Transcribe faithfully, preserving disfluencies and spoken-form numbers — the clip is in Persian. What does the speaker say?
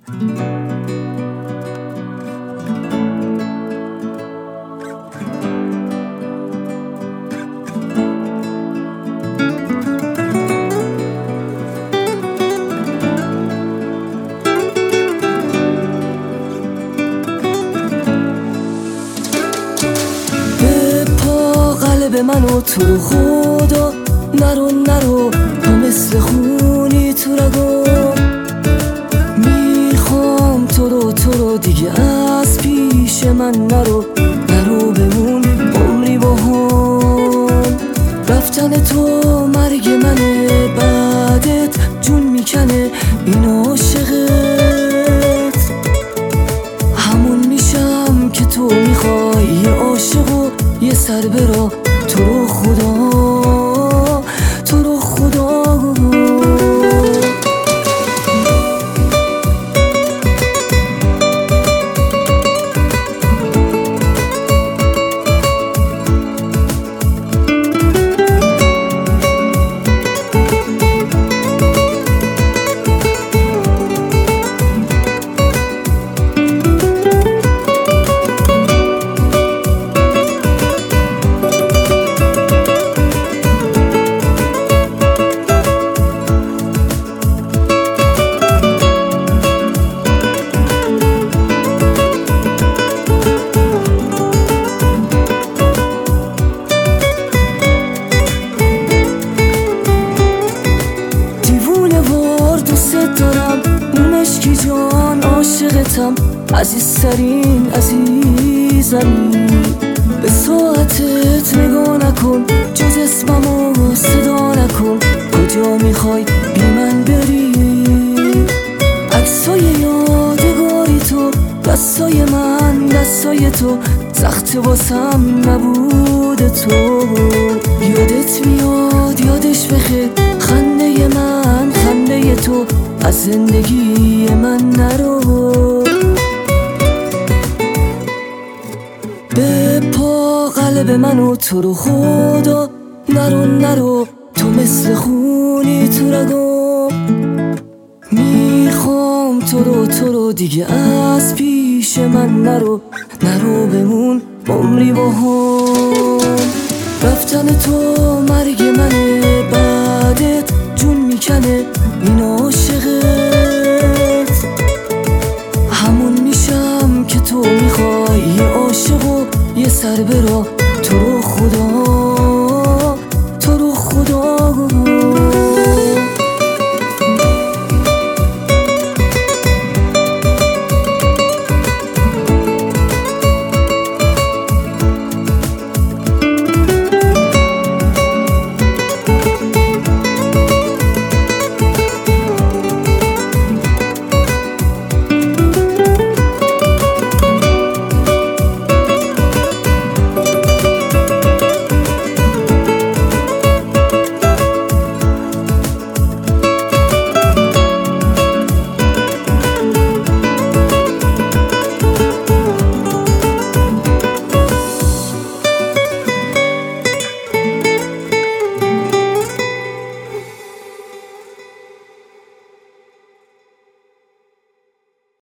به من و تو رو خدا نرو نرو، تو مثل خونی تو رگم. میخوام تو رو تو رو دیگه از پیش من نرو نرو، بمون عمری با هم. رفتن تو مرگ منه، بعدت جون میکنه این عاشقت. همون میشم که تو میخوای، یه عاشق و یه سر برا، تو رو خدا تو رو خدا. مشکی جان عاشقتم، عزیزترین عزیزمی. به ساعتت نگاه نکن، جز اسممو صدا نکن. کجا میخوای بی من بری؟ عکسای یادگاری تو، دستای من دستای تو، سخت واسم نبود تو. یادت میاد یادش بخیر، خنده من خنده تو، از زندگی من نرو. به پا قلب من و تو رو خدا نرو نرو، تو مثل خونی تو رگم. میخوام تو رو تو رو دیگه از پیش من نرو نرو، بمون عمری با هم. رفتن تو مرگ منه، بعدت جون میکنه این عاشقت. همون میشم که تو میخوای، یه عاشق و یه سر برا،